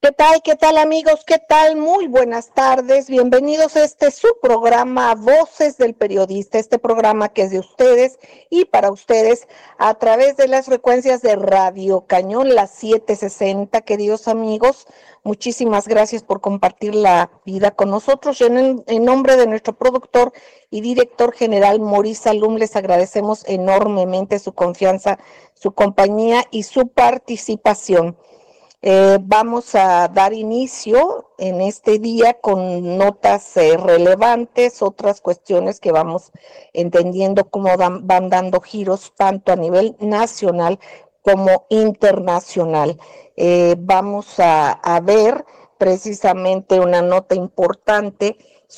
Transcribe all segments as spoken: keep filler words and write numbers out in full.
¿Qué tal? ¿Qué tal, amigos? ¿Qué tal? Muy buenas tardes. Bienvenidos a este su programa Voces del Periodista, este programa que es de ustedes y para ustedes a través de las frecuencias de Radio Cañón, las setecientos sesenta, queridos amigos. Muchísimas gracias por compartir la vida con nosotros. En, en nombre de nuestro productor y director general, Maurice Salum, les agradecemos enormemente su confianza, su compañía y su participación. Eh, vamos a dar inicio en este día con notas eh, relevantes, otras cuestiones que vamos entendiendo cómo dan, van dando giros tanto a nivel nacional como internacional. Eh, vamos a, a ver precisamente una nota importante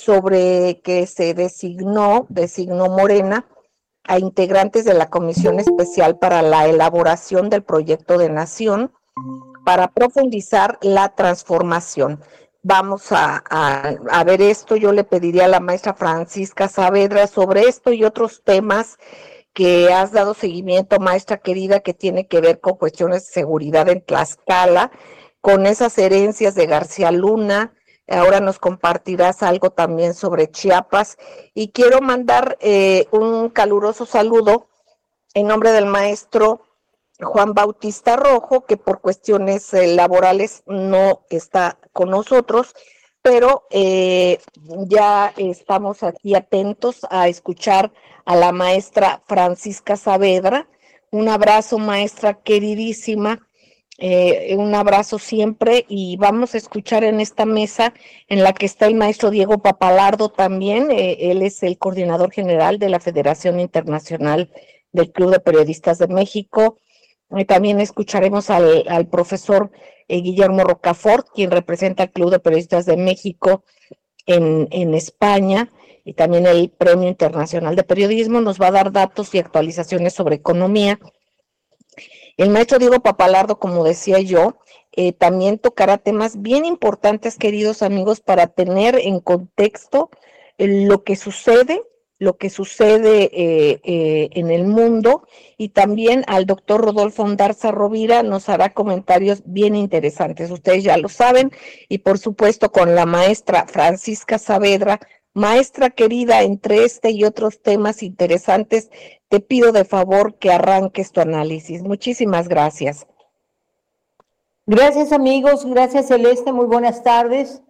sobre que se designó, designó Morena a integrantes de la Comisión Especial para la elaboración del proyecto de nación para profundizar la transformación. Vamos a, a, a, ver esto. Yo le pediría a la maestra Francisca Saavedra sobre esto y otros temas que has dado seguimiento, maestra querida, que tiene que ver con cuestiones de seguridad en Tlaxcala, con esas herencias de García Luna. Ahora nos compartirás algo también sobre Chiapas. Y quiero mandar eh, un caluroso saludo en nombre del maestro Juan Bautista Rojo, que por cuestiones eh, laborales no está con nosotros, pero eh, ya estamos aquí atentos a escuchar a la maestra Francisca Saavedra. Un abrazo, maestra queridísima, eh, un abrazo siempre, y vamos a escuchar en esta mesa en la que está el maestro Diego Papalardo también. Eh, él es el coordinador general de la Federación Internacional del Club de Periodistas de México. Eh, también escucharemos al, al profesor eh, Guillermo Rocafort, quien representa al Club de Periodistas de México en, en España, y también el Premio Internacional de Periodismo. Nos va a dar datos y actualizaciones sobre economía. El maestro Diego Papalardo, como decía yo, eh, también tocará temas bien importantes, queridos amigos, para tener en contexto eh, lo que sucede lo que sucede eh, eh, en el mundo, y también al doctor Rodolfo Ondarza Rovira nos hará comentarios bien interesantes, ustedes ya lo saben, y por supuesto con la maestra Francisca Saavedra. Maestra querida, entre este y otros temas interesantes, te pido de favor que arranques tu análisis. Muchísimas gracias. Gracias, amigos, gracias, Celeste, muy buenas tardes.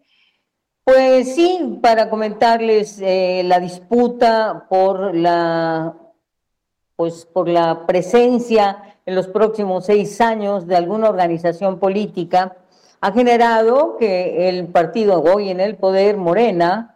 Pues sí, para comentarles eh, la disputa por la, pues por la presencia en los próximos seis años de alguna organización política ha generado que el partido hoy en el poder, Morena,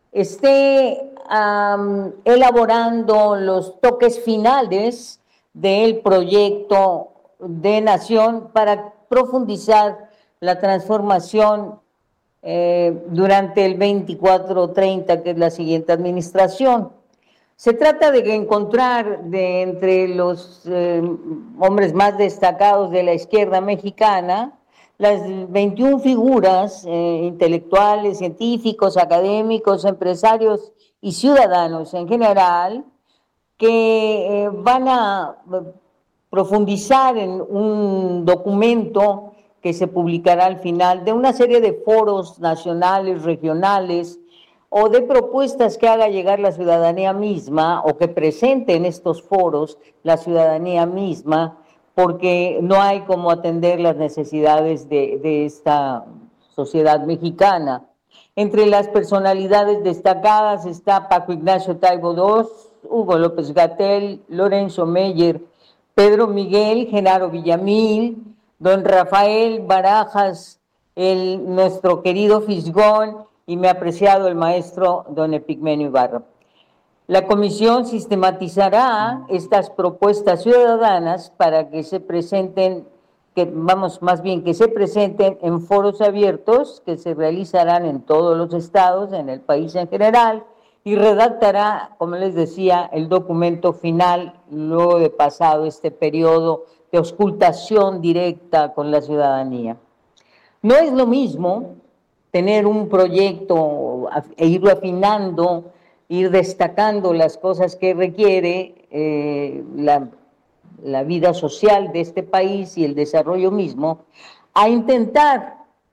esté um, elaborando los toques finales del proyecto de nación para profundizar la transformación Eh, durante el veinticuatro treinta, que es la siguiente administración. Se trata de encontrar de entre los eh, hombres más destacados de la izquierda mexicana las veintiuna figuras eh, intelectuales, científicos, académicos, empresarios y ciudadanos en general que eh, van a profundizar en un documento que se publicará al final, de una serie de foros nacionales, regionales, o de propuestas que haga llegar la ciudadanía misma, o que presente en estos foros la ciudadanía misma, porque no hay cómo atender las necesidades de, de esta sociedad mexicana. Entre las personalidades destacadas está Paco Ignacio Taibo segundo, Hugo López-Gatell, Lorenzo Meyer, Pedro Miguel, Genaro Villamil, don Rafael Barajas, el, nuestro querido Fisgón, y mi apreciado el maestro don Epigmenio Ibarra. La comisión sistematizará estas propuestas ciudadanas para que se presenten, que vamos, más bien que se presenten en foros abiertos que se realizarán en todos los estados, en el país en general, y redactará, como les decía, el documento final luego de pasado este periodo de auscultación directa con la ciudadanía. No es lo mismo tener un proyecto e irlo afinando, ir destacando las cosas que requiere eh, la, la vida social de este país y el desarrollo mismo, a intentar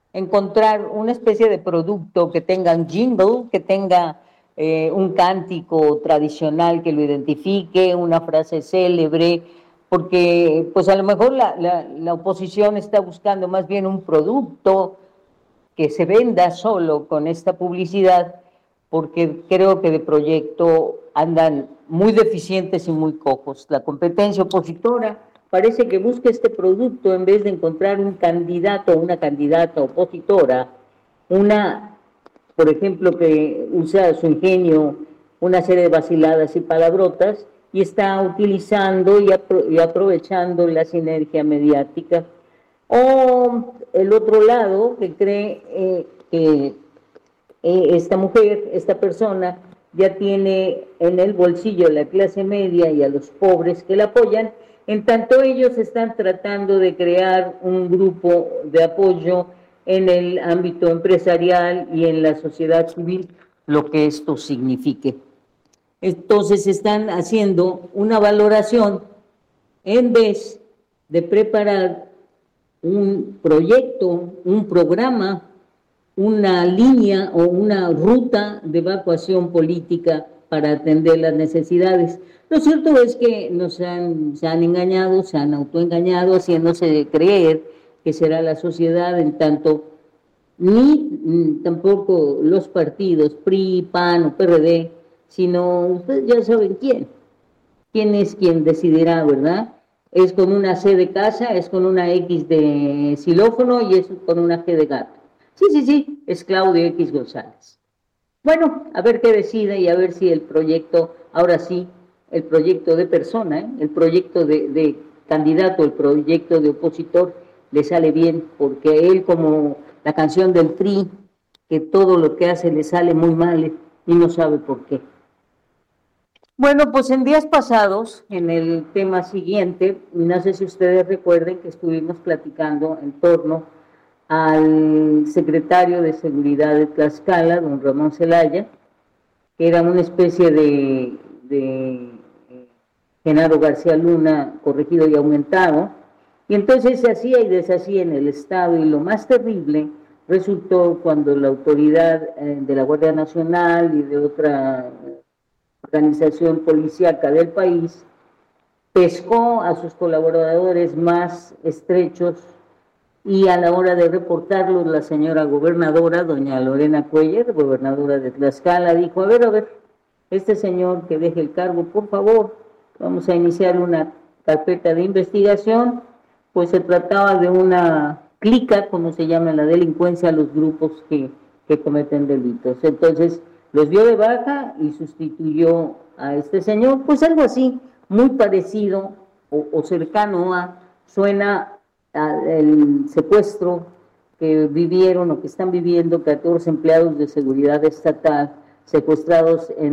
encontrar una especie de producto que tenga un jingle, que tenga eh, un cántico tradicional que lo identifique, una frase célebre, porque pues a lo mejor la, la, la oposición está buscando más bien un producto que se venda solo con esta publicidad, porque creo que de proyecto andan muy deficientes y muy cojos. La competencia opositora parece que busca este producto en vez de encontrar un candidato o una candidata opositora, una, por ejemplo, que usa su ingenio, una serie de vaciladas y palabrotas, y está utilizando y, apro y aprovechando la sinergia mediática. O el otro lado, que cree eh, que eh, esta mujer, esta persona, ya tiene en el bolsillo la clase media y a los pobres que la apoyan, en tanto ellos están tratando de crear un grupo de apoyo en el ámbito empresarial y en la sociedad civil, lo que esto signifique. Entonces están haciendo una valoración en vez de preparar un proyecto, un programa, una línea o una ruta de evacuación política para atender las necesidades. Lo cierto es que nos han, se han engañado, se han autoengañado, haciéndose creer que será la sociedad, en tanto ni, ni tampoco los partidos P R I, P A N o P R D, sino ustedes ya saben quién, quién es quien decidirá, ¿verdad? Es con una C de casa, es con una X de xilófono y es con una G de gato. Sí, sí, sí, es Claudio X González. Bueno, a ver qué decide y a ver si el proyecto, ahora sí, el proyecto de persona, ¿eh? el proyecto de, de candidato, el proyecto de opositor, le sale bien, porque él, como la canción del Tri, que todo lo que hace le sale muy mal y no sabe por qué. Bueno, pues en días pasados, en el tema siguiente, no sé si ustedes recuerden que estuvimos platicando en torno al secretario de Seguridad de Tlaxcala, don Ramón Celaya, que era una especie de, de Genaro García Luna corregido y aumentado, y entonces se hacía y deshacía en el Estado, y lo más terrible resultó cuando la autoridad eh, de la Guardia Nacional y de otra organización policíaca del país pescó a sus colaboradores más estrechos, y a la hora de reportarlos, la señora gobernadora, doña Lorena Cuellar, gobernadora de Tlaxcala, dijo: a ver, a ver, este señor que deje el cargo, por favor, vamos a iniciar una carpeta de investigación. Pues se trataba de una clica, como se llama en la delincuencia, los grupos que, que cometen delitos. Entonces los dio de baja y sustituyó a este señor, pues algo así, muy parecido o, o cercano a, suena el secuestro que vivieron o que están viviendo catorce empleados de seguridad estatal secuestrados en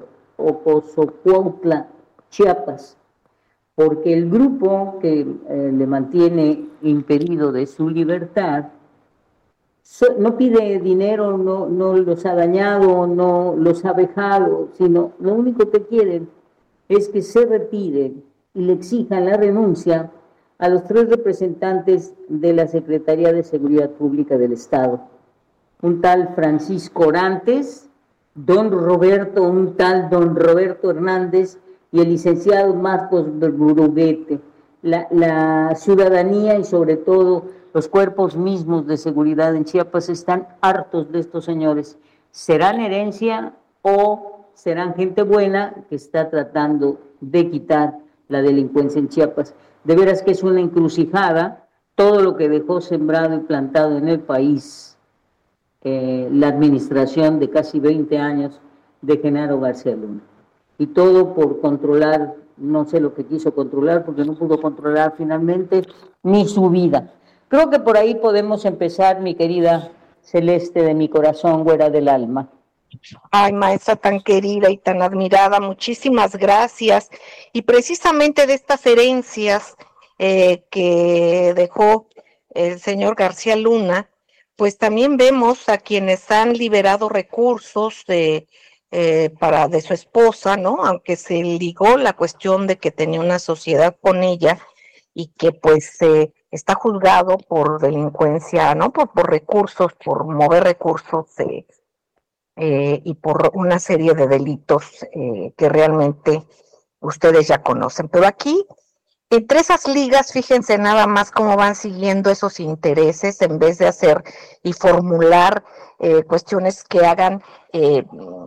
Ocosocuautla, Chiapas, porque el grupo que eh, le mantiene impedido de su libertad so, no pide dinero, no, no los ha dañado, no los ha vejado, sino lo único que quieren es que se retiren y le exijan la renuncia a los tres representantes de la Secretaría de Seguridad Pública del Estado. Un tal Francisco Orantes, don Roberto, un tal don Roberto Hernández y el licenciado Marcos Bruguete. La, la ciudadanía y sobre todo los cuerpos mismos de seguridad en Chiapas están hartos de estos señores. ¿Serán herencia o serán gente buena que está tratando de quitar la delincuencia en Chiapas? De veras que es una encrucijada todo lo que dejó sembrado y plantado en el país eh, la administración de casi veinte años de Genaro García Luna. Y todo por controlar, no sé lo que quiso controlar, porque no pudo controlar finalmente ni su vida. Creo que por ahí podemos empezar, mi querida Celeste de mi corazón, güera del alma. Ay, maestra tan querida y tan admirada, muchísimas gracias. Y precisamente de estas herencias eh, que dejó el señor García Luna, pues también vemos a quienes han liberado recursos de, eh, para, de su esposa, ¿no? Aunque se ligó la cuestión de que tenía una sociedad con ella y que pues eh, está juzgado por delincuencia, ¿no? Por, por recursos, por mover recursos eh, eh, y por una serie de delitos eh, que realmente ustedes ya conocen. Pero aquí, entre esas ligas, fíjense nada más cómo van siguiendo esos intereses en vez de hacer y formular eh, cuestiones que hagan, eh,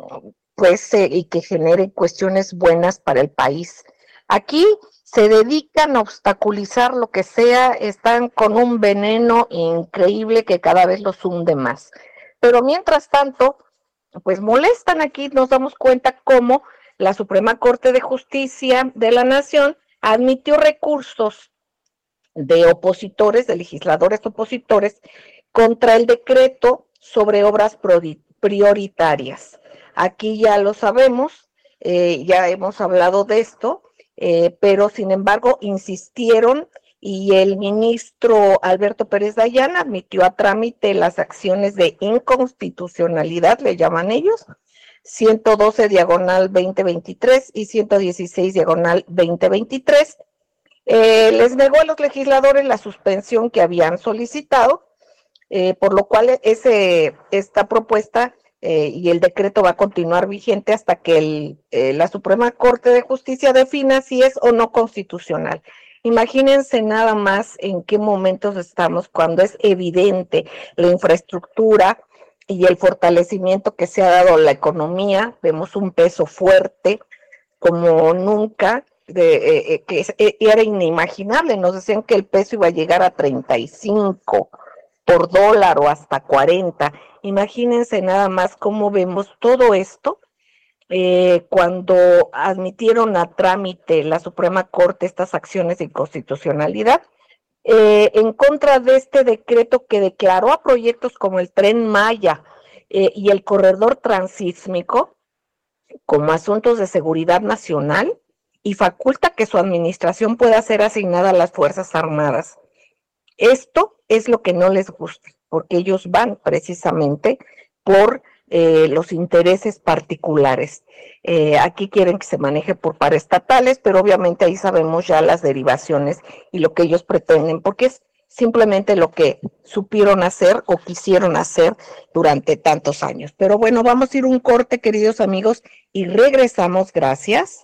pues, eh, y que generen cuestiones buenas para el país. Aquí se dedican a obstaculizar lo que sea, están con un veneno increíble que cada vez los hunde más. Pero mientras tanto, pues molestan. Aquí, nos damos cuenta cómo la Suprema Corte de Justicia de la Nación admitió recursos de opositores, de legisladores opositores, contra el decreto sobre obras prioritarias. Aquí ya lo sabemos, eh, ya hemos hablado de esto, eh, pero sin embargo insistieron y el ministro Alberto Pérez Dayán admitió a trámite las acciones de inconstitucionalidad, le llaman ellos, ciento doce diagonal veinte veintitrés y ciento dieciséis diagonal veinte veintitrés. Eh, les negó a los legisladores la suspensión que habían solicitado, eh, por lo cual ese, esta propuesta eh, y el decreto va a continuar vigente hasta que el, eh, la Suprema Corte de Justicia defina si es o no constitucional. Imagínense nada más en qué momentos estamos cuando es evidente la infraestructura y el fortalecimiento que se ha dado a la economía. Vemos un peso fuerte como nunca, de, eh, que es, eh, era inimaginable. Nos decían que el peso iba a llegar a treinta y cinco por dólar o hasta cuarenta. Imagínense nada más cómo vemos todo esto. Eh, cuando admitieron a trámite la Suprema Corte estas acciones de inconstitucionalidad, eh, en contra de este decreto que declaró a proyectos como el Tren Maya eh, y el corredor transísmico como asuntos de seguridad nacional y faculta que su administración pueda ser asignada a las Fuerzas Armadas. Esto es lo que no les gusta, porque ellos van precisamente por eh, los intereses particulares. Eh, aquí quieren que se maneje por paraestatales, pero obviamente ahí sabemos ya las derivaciones y lo que ellos pretenden, porque es simplemente lo que supieron hacer o quisieron hacer durante tantos años. Pero bueno, vamos a ir un corte, queridos amigos, y regresamos. Gracias.